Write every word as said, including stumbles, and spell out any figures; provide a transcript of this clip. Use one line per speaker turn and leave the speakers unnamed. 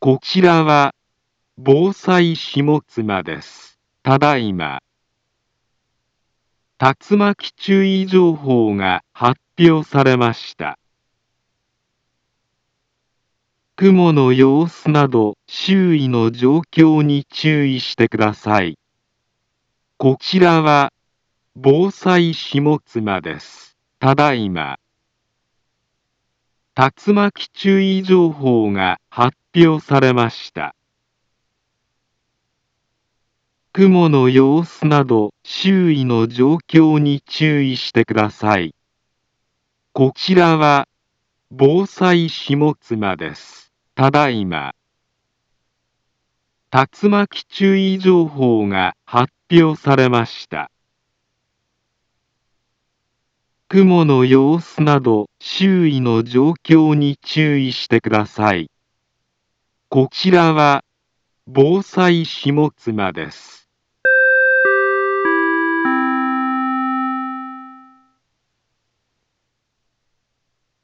こちらは防災下妻です。ただいま、竜巻注意情報が発表されました。雲の様子など周囲の状況に注意してください。こちらは防災下妻です。ただいま、竜巻注意情報が発表されました。雲の様子など周囲の状況に注意してください。こちらは防災下妻です。ただいま、竜巻注意情報が発表されました。雲の様子など周囲の状況に注意してください。こちらは防災下妻です。